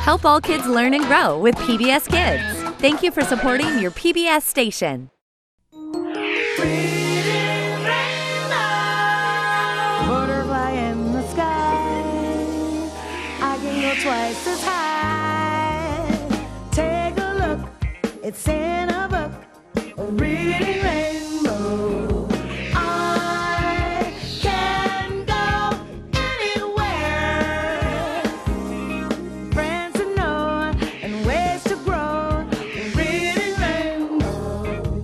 Help all kids learn and grow with PBS Kids. Thank you for supporting your PBS station. Butterfly in the sky, I can go twice as high. Take a look, it's in a book, a reading rainbow. I can go anywhere. Friends to know and ways to grow, a reading rainbow.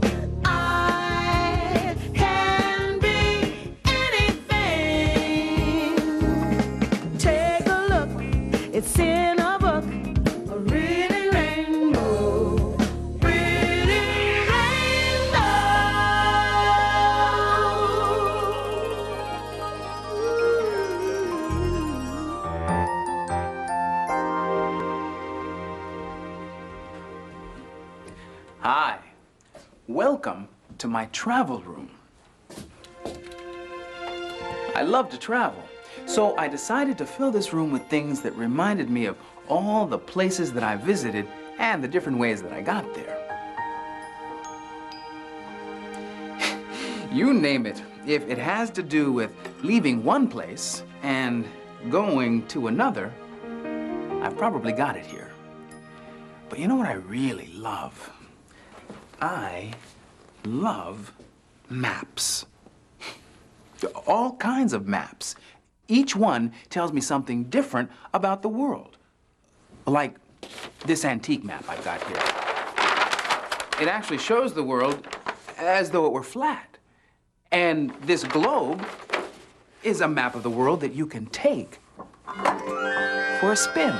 I can be anything. Take a look, it's in a book, a reading rainbow. Reading Hi, welcome to my travel room. I love to travel, so I decided to fill this room with things that reminded me of all the places that I visited and the different ways that I got there. You name it, if it has to do with leaving one place and going to another, I've probably got it here. But you know what I really love? I love maps. All kinds of maps. Each one tells me something different about the world. Like this antique map I've got here. It actually shows the world as though it were flat. And this globe is a map of the world that you can take for a spin.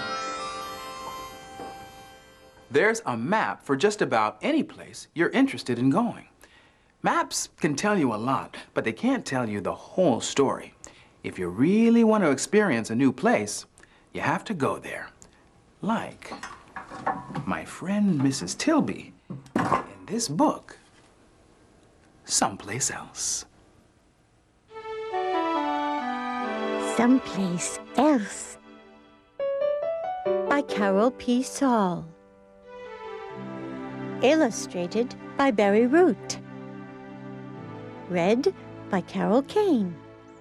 There's a map for just about any place you're interested in going. Maps can tell you a lot, but they can't tell you the whole story. If you really want to experience a new place, you have to go there. Like my friend Mrs. Tilby in this book, Someplace Else. Someplace Else by Carol P. Saul. Illustrated by Barry Root. Read by Carol Kane.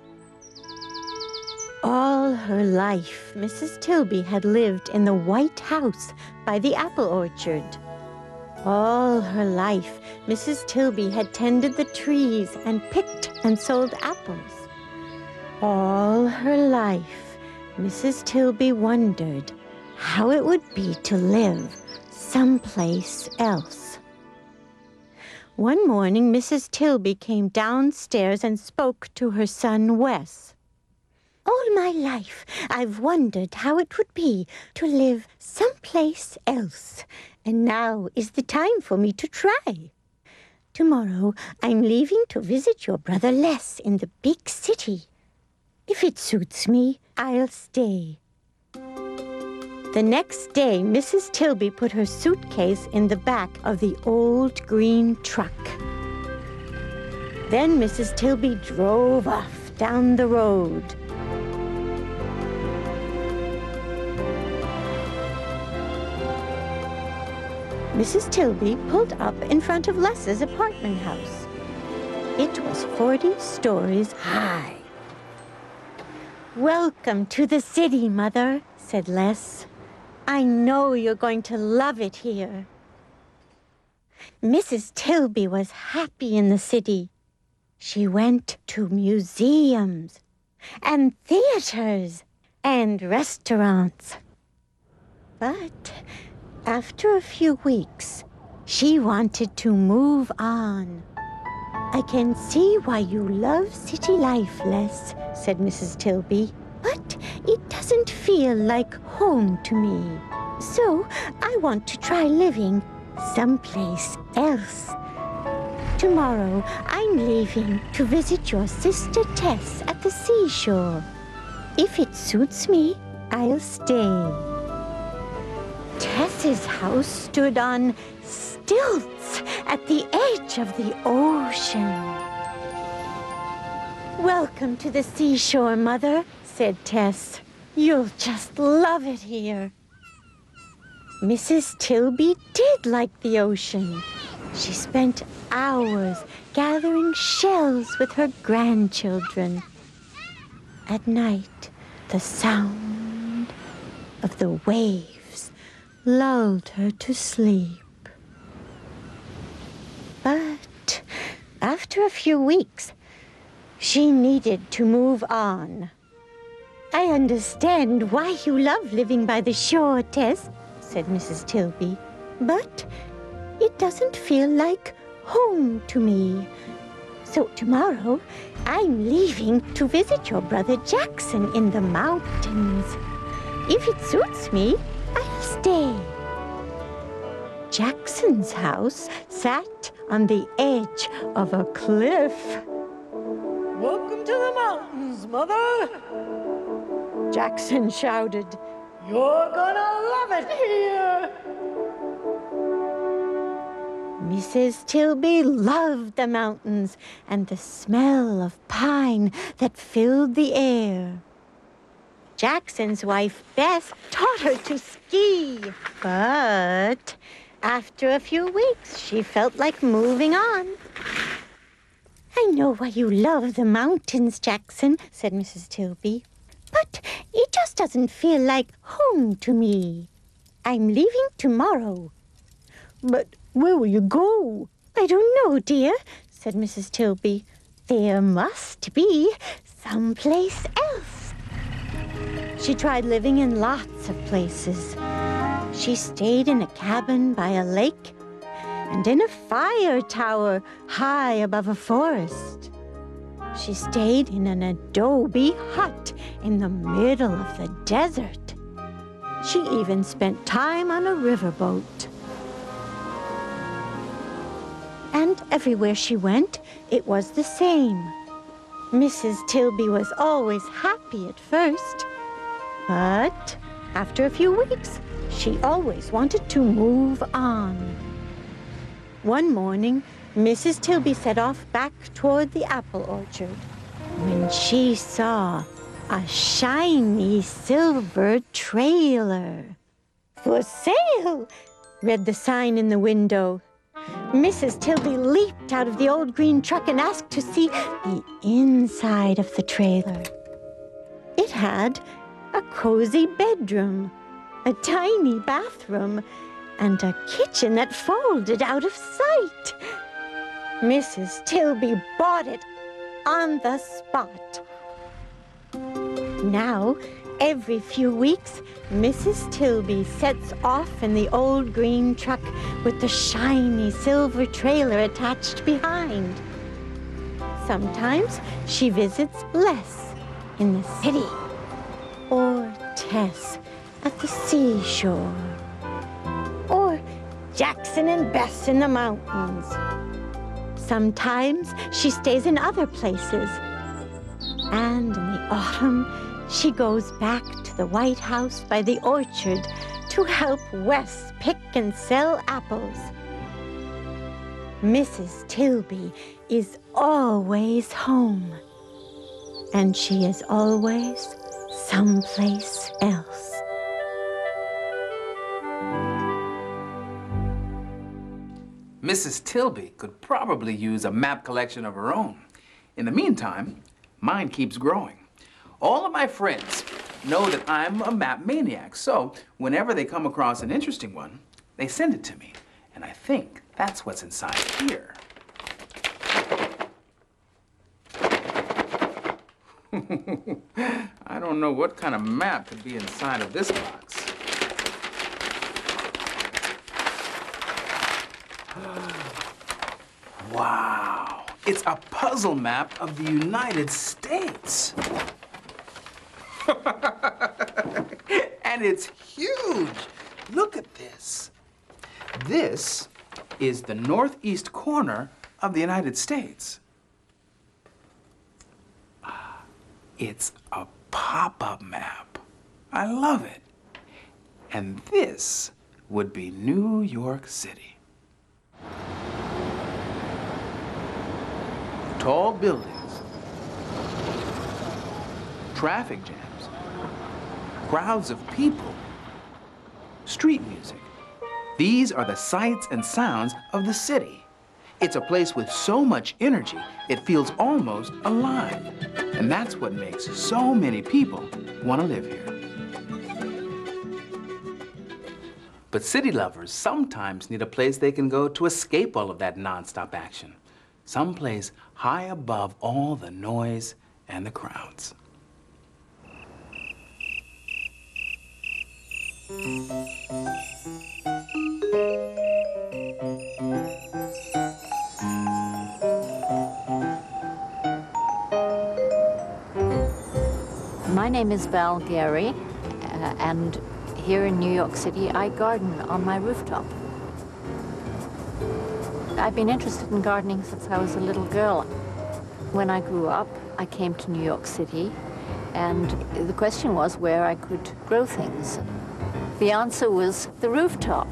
All her life, Mrs. Tilby had lived in the white house by the apple orchard. All her life, Mrs. Tilby had tended the trees and picked and sold apples. All her life, Mrs. Tilby wondered how it would be to live someplace else. One morning, Mrs. Tilby came downstairs and spoke to her son, Wes. All my life, I've wondered how it would be to live someplace else, and now is the time for me to try. Tomorrow, I'm leaving to visit your brother Les in the big city. If it suits me, I'll stay. The next day, Mrs. Tilby put her suitcase in the back of the old green truck. Then Mrs. Tilby drove off down the road. Mrs. Tilby pulled up in front of Les's apartment house. It was 40 stories high. "Welcome to the city, Mother," said Les. "I know you're going to love it here." Mrs. Tilby was happy in the city. She went to museums and theaters and restaurants. But after a few weeks, she wanted to move on. "I can see why you love city life, Les," said Mrs. Tilby, "but it doesn't feel like home to me. So I want to try living someplace else. Tomorrow, I'm leaving to visit your sister Tess at the seashore. If it suits me, I'll stay." Tess's house stood on stilts at the edge of the ocean. "Welcome to the seashore, Mother," said Tess. "You'll just love it here." Mrs. Tilby did like the ocean. She spent hours gathering shells with her grandchildren. At night, the sound of the waves lulled her to sleep. But after a few weeks, she needed to move on. "I understand why you love living by the shore, Tess," said Mrs. Tilby, "but it doesn't feel like home to me. So tomorrow, I'm leaving to visit your brother Jackson in the mountains. If it suits me, I'll stay." Jackson's house sat on the edge of a cliff. "Welcome to the mountains, Mother!" Jackson shouted. "You're gonna love it here!" Mrs. Tilby loved the mountains and the smell of pine that filled the air. Jackson's wife, Bess, taught her to ski. But after a few weeks, she felt like moving on. "I know why you love the mountains, Jackson," said Mrs. Tilby. "But it just doesn't feel like home to me. I'm leaving tomorrow." "But where will you go?" "I don't know, dear," said Mrs. Tilby. "There must be someplace else." She tried living in lots of places. She stayed in a cabin by a lake and in a fire tower high above a forest. She stayed in an adobe hut in the middle of the desert. She even spent time on a riverboat. And everywhere she went, it was the same. Mrs. Tilby was always happy at first, but after a few weeks, she always wanted to move on. One morning, Mrs. Tilby set off back toward the apple orchard when she saw a shiny silver trailer. "For sale," read the sign in the window. Mrs. Tilby leaped out of the old green truck and asked to see the inside of the trailer. It had a cozy bedroom, a tiny bathroom, and a kitchen that folded out of sight. Mrs. Tilby bought it on the spot. Now, every few weeks, Mrs. Tilby sets off in the old green truck with the shiny silver trailer attached behind. Sometimes she visits Les in the city, or Tess at the seashore, or Jackson and Bess in the mountains. Sometimes she stays in other places. And in the autumn, she goes back to the White House by the orchard to help Wes pick and sell apples. Mrs. Tilby is always home, and she is always someplace else. Mrs. Tilby could probably use a map collection of her own. In the meantime, mine keeps growing. All of my friends know that I'm a map maniac, so whenever they come across an interesting one, they send it to me. And I think that's what's inside here. I don't know what kind of map could be inside of this box. Wow, it's a puzzle map of the United States. And it's huge. Look at this. This is the northeast corner of the United States. It's a pop-up map. I love it. And this would be New York City. Tall buildings, traffic jams, crowds of people, street music. These are the sights and sounds of the city. It's a place with so much energy, it feels almost alive. And that's what makes so many people want to live here. But city lovers sometimes need a place they can go to escape all of that nonstop action. Someplace high above all the noise and the crowds. My name is Val Gary, and here in New York City, I garden on my rooftop. I've been interested in gardening since I was a little girl. When I grew up, I came to New York City, and the question was where I could grow things. The answer was the rooftop.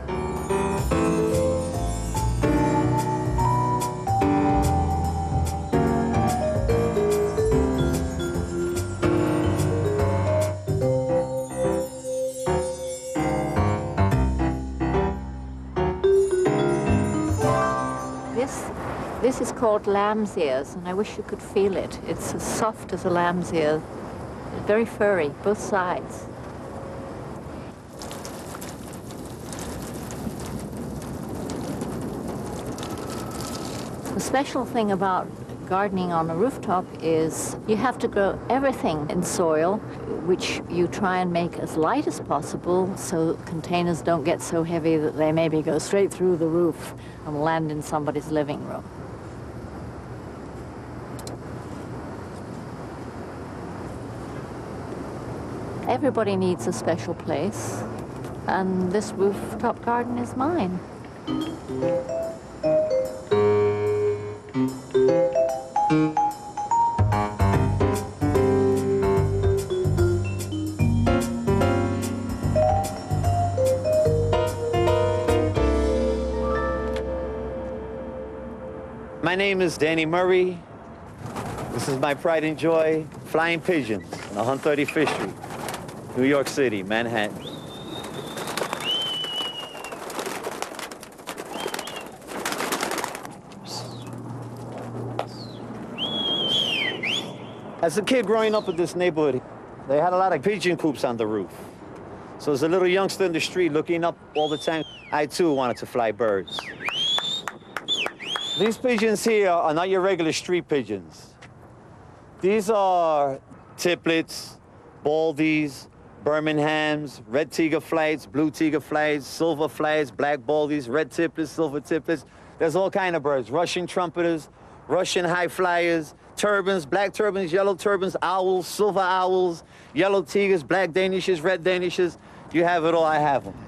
This is called lamb's ears, and I wish you could feel it. It's as soft as a lamb's ear, very furry, both sides. The special thing about gardening on a rooftop is you have to grow everything in soil, which you try and make as light as possible so containers don't get so heavy that they maybe go straight through the roof and land in somebody's living room. Everybody needs a special place, and this rooftop garden is mine. My name is Danny Murray. This is my pride and joy, Flying Pigeons on 135th Street, New York City, Manhattan. As a kid growing up in this neighborhood, they had a lot of pigeon coops on the roof. So as a little youngster in the street looking up all the time, I too wanted to fly birds. These pigeons here are not your regular street pigeons. These are tiplets, baldies, Birminghams, red tiger flights, blue tiger flights, silver flights, black baldies, red tiplets, silver tiplets. There's all kind of birds. Russian trumpeters, Russian high flyers, turbans, black turbans, yellow turbans, owls, silver owls, yellow tigers, black danishes, red danishes. You have it all, I have them.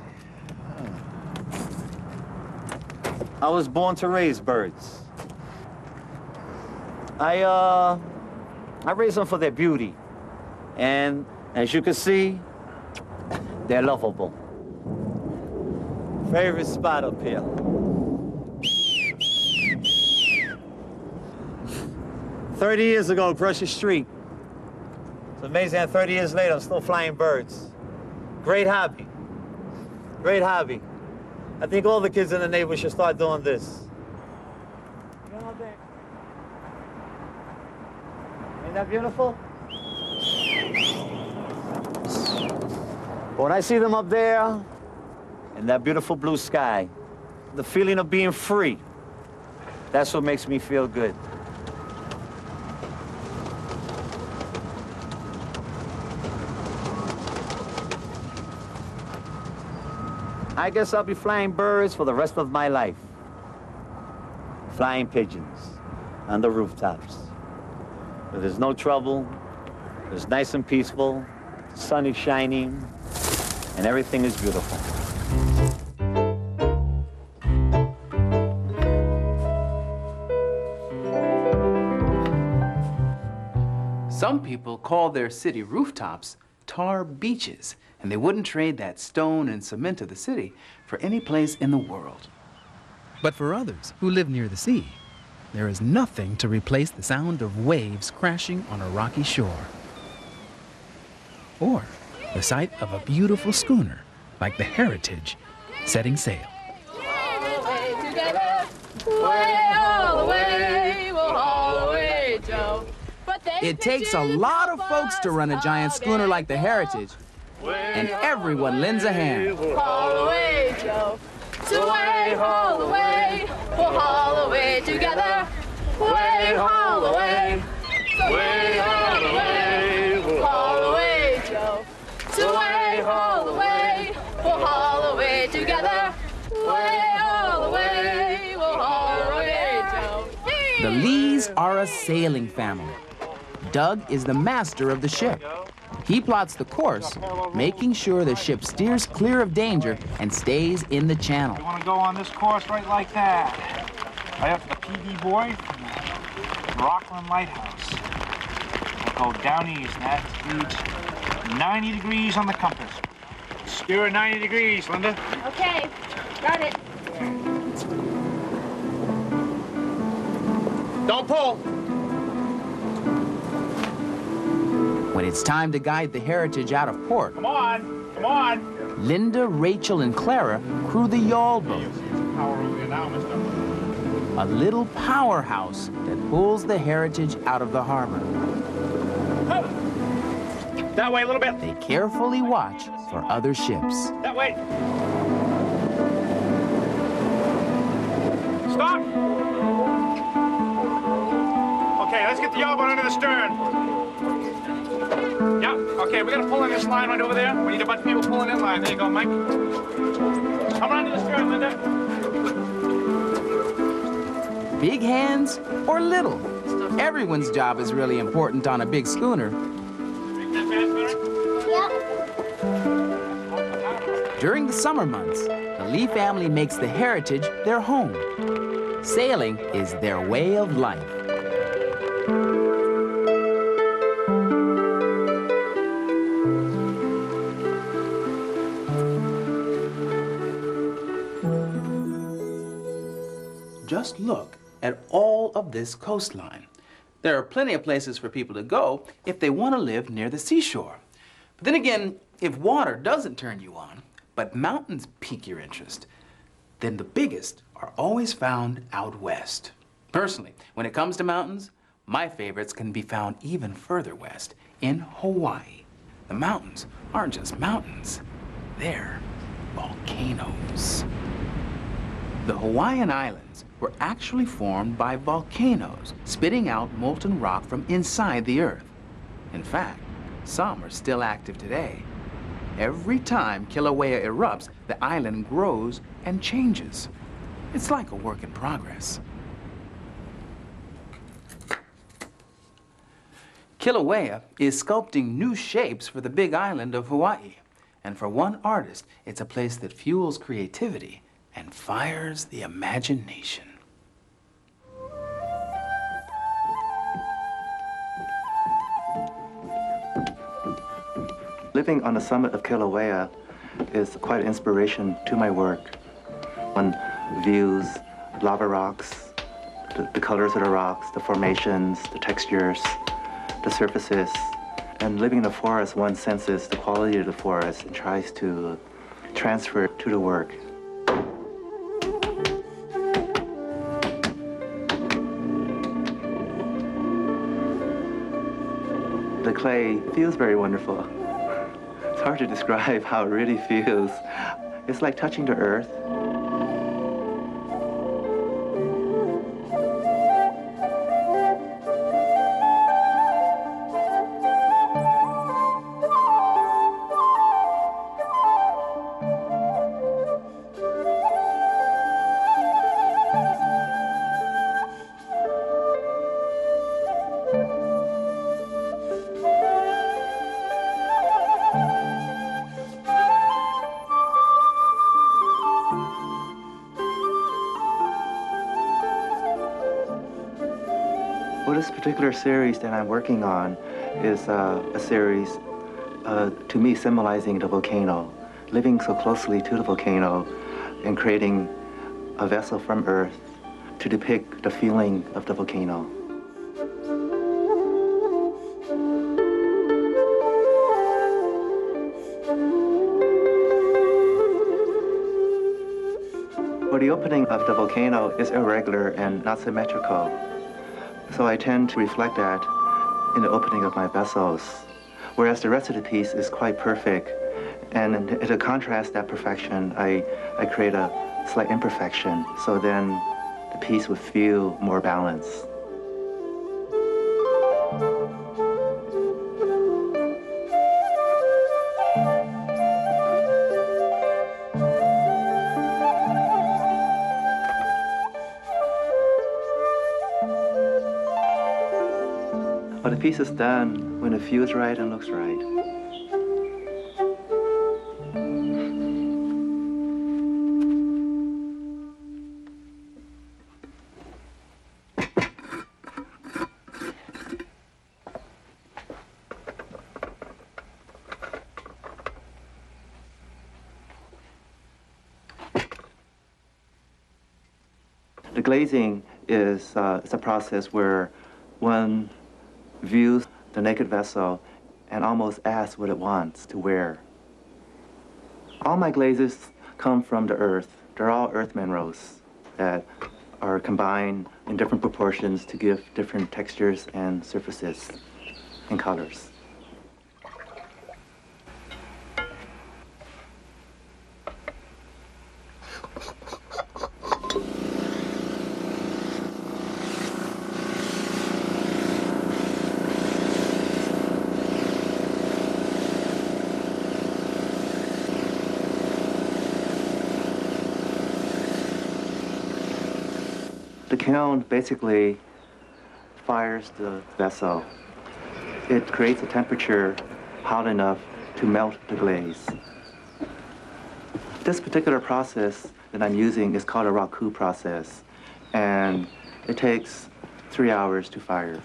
I was born to raise birds. I raise them for their beauty. And as you can see, they're lovable. Favorite spot up here. "30 years ago, across the street. It's amazing that 30 years later, I'm still flying birds. Great hobby. Great hobby. I think all the kids in the neighborhood should start doing this. Ain't that beautiful? When I see them up there in that beautiful blue sky, the feeling of being free, that's what makes me feel good. I guess I'll be flying birds for the rest of my life. Flying pigeons on the rooftops. Where there's no trouble, it's nice and peaceful, the sun is shining, and everything is beautiful. Some people call their city rooftops tar beaches, and they wouldn't trade that stone and cement of the city for any place in the world. But for others who live near the sea, there is nothing to replace the sound of waves crashing on a rocky shore, or the sight of a beautiful schooner like the Heritage setting sail. It takes a lot of folks to run a giant schooner like the Heritage, and everyone lends a hand. Haul away, Joe. Away, haul away. We'll haul away together. Way, haul away. Way, haul away. We'll haul away, Joe. Away, haul away. We'll haul away together. Way, haul away. We'll haul away, Joe. The Lees are a sailing family. Doug is the master of the ship. He plots the course, making sure the ship steers clear of danger and stays in the channel. We want to go on this course right like that. Right up to the PD buoy from the Rockland Lighthouse. We'll go down east, and that reads 90 degrees on the compass. Steer at 90 degrees, Linda. Okay, got it. Don't pull. When it's time to guide the Heritage out of port, Come on, come on. Linda, Rachel, and Clara crew the yawl boat, Power over here now, mister. a little powerhouse that pulls the Heritage out of the harbor. That way a little bit. They carefully watch for other ships. That way. Stop. Okay, let's get the yawl boat under the stern. Yeah, okay, we gotta pull in this line right over there. We need a bunch of people pulling in line. There you go, Mike. Come on to the stern, Linda. Big hands or little, everyone's job is really important on a big schooner. Make that fast, Mary. During the summer months, the Lee family makes the Heritage their home. Sailing is their way of life. Just look at all of this coastline. There are plenty of places for people to go if they want to live near the seashore. But then again, if water doesn't turn you on, but mountains pique your interest, then the biggest are always found out west. Personally, when it comes to mountains, my favorites can be found even further west, in Hawaii. The mountains aren't just mountains, they're volcanoes. The Hawaiian Islands were actually formed by volcanoes spitting out molten rock from inside the earth. In fact, some are still active today. Every time Kilauea erupts, the island grows and changes. It's like a work in progress. Kilauea is sculpting new shapes for the big island of Hawaii. And for one artist, it's a place that fuels creativity and fires the imagination. Living on the summit of Kilauea is quite an inspiration to my work. One views lava rocks, the colors of the rocks, the formations, the textures, the surfaces. And living in the forest, one senses the quality of the forest and tries to transfer it to the work. The clay feels very wonderful. It's hard to describe how it really feels. It's like touching the earth. Well, this particular series that I'm working on is a series, to me, symbolizing the volcano, living so closely to the volcano and creating a vessel from Earth to depict the feeling of the volcano. Well, the opening of the volcano is irregular and not symmetrical. So I tend to reflect that in the opening of my vessels, whereas the rest of the piece is quite perfect. And to contrast that perfection, I create a slight imperfection, so then the piece would feel more balanced. But the piece is done when it feels right and looks right. The glazing is it's a process where one views the naked vessel and almost asks what it wants to wear. All my glazes come from the earth. They're all earth minerals that are combined in different proportions to give different textures and surfaces and colors. The kiln basically fires the vessel. It creates a temperature hot enough to melt the glaze. This particular process that I'm using is called a raku process, and it takes 3 hours to fire.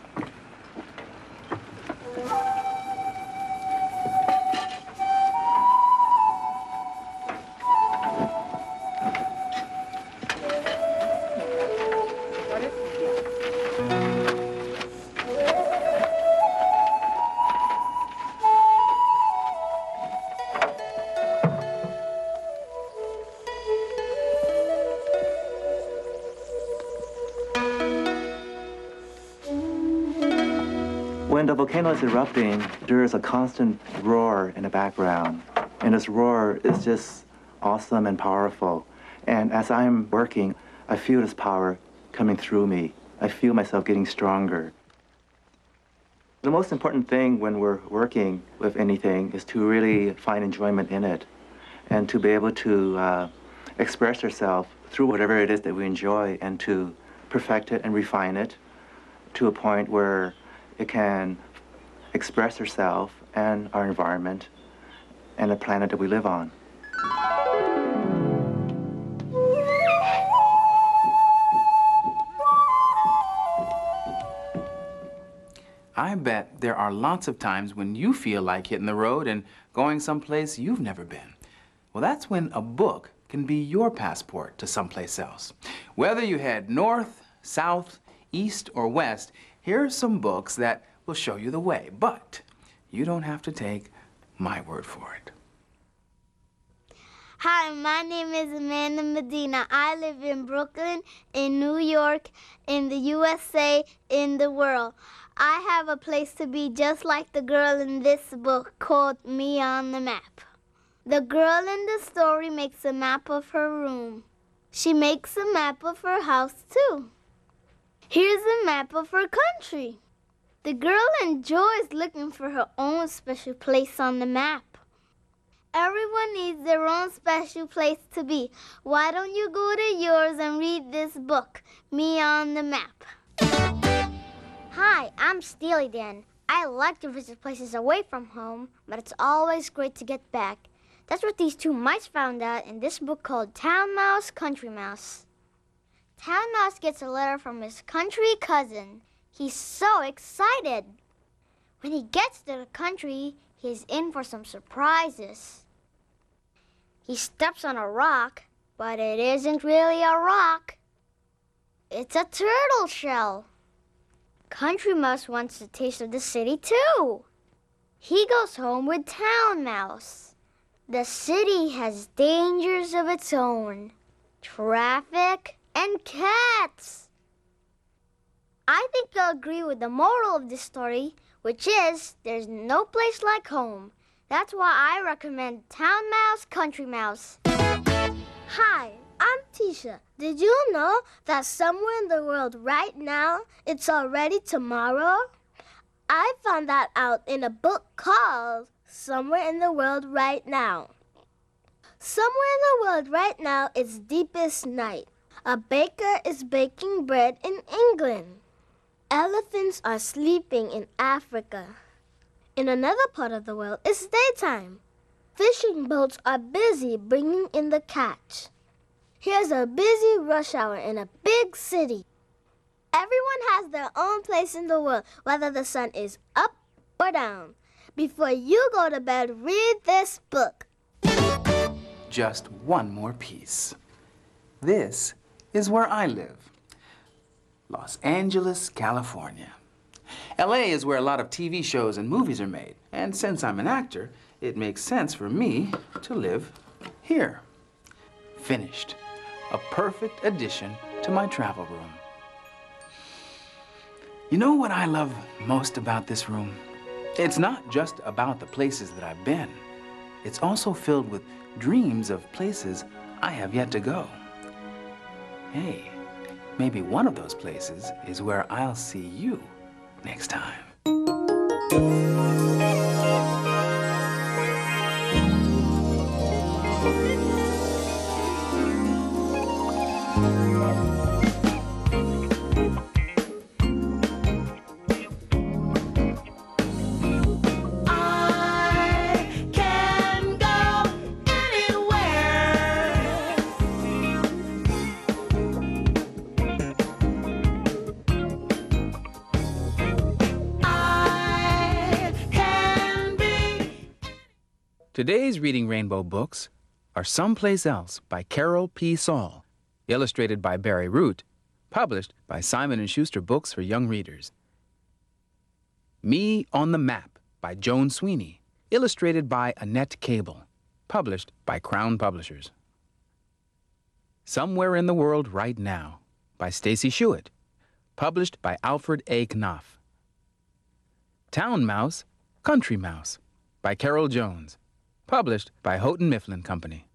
When the volcano is erupting, there is a constant roar in the background. And this roar is just awesome and powerful. And as I'm working, I feel this power coming through me. I feel myself getting stronger. The most important thing when we're working with anything is to really find enjoyment in it and to be able to express ourselves through whatever it is that we enjoy and to perfect it and refine it to a point where it can express ourselves and our environment and the planet that we live on. I bet there are lots of times when you feel like hitting the road and going someplace you've never been. Well, that's when a book can be your passport to someplace else. Whether you head north, south, east, or west, here are some books that will show you the way, but you don't have to take my word for it. Hi, my name is Amanda Medina. I live in Brooklyn, in New York, in the USA, in the world. I have a place to be just like the girl in this book called Me on the Map. The girl in the story makes a map of her room. She makes a map of her house, too. Here's a map of her country. The girl enjoys looking for her own special place on the map. Everyone needs their own special place to be. Why don't you go to yours and read this book, Me on the Map? Hi, I'm Steely Dan. I like to visit places away from home, but it's always great to get back. That's what these two mice found out in this book called Town Mouse, Country Mouse. Town Mouse gets a letter from his country cousin. He's so excited. When he gets to the country, he's in for some surprises. He steps on a rock, but it isn't really a rock. It's a turtle shell. Country Mouse wants a taste of the city, too. He goes home with Town Mouse. The city has dangers of its own. traffic, and cats. I think you'll agree with the moral of this story, which is there's no place like home. That's why I recommend Town Mouse, Country Mouse. Hi, I'm Tisha. Did you know that somewhere in the world right now, it's already tomorrow? I found that out in a book called Somewhere in the World Right Now. Somewhere in the world right now is deepest night. A baker is baking bread in England. Elephants are sleeping in Africa. In another part of the world, it's daytime. Fishing boats are busy bringing in the catch. Here's a busy rush hour in a big city. Everyone has their own place in the world, whether the sun is up or down. Before you go to bed, read this book. Just one more piece. This is where I live. Los Angeles, California. LA is where a lot of TV shows and movies are made. And since I'm an actor, it makes sense for me to live here. Finished. A perfect addition to my travel room. You know what I love most about this room? It's not just about the places that I've been. It's also filled with dreams of places I have yet to go. Hey, maybe one of those places is where I'll see you next time. Today's Reading Rainbow books are Someplace Else by Carol P. Saul, illustrated by Barry Root, published by Simon & Schuster Books for Young Readers. Me on the Map by Joan Sweeney, illustrated by Annette Cable, published by Crown Publishers. Somewhere in the World Right Now by Stacy Schuett, published by Alfred A. Knopf. Town Mouse, Country Mouse by Carol Jones, published by Houghton Mifflin Company.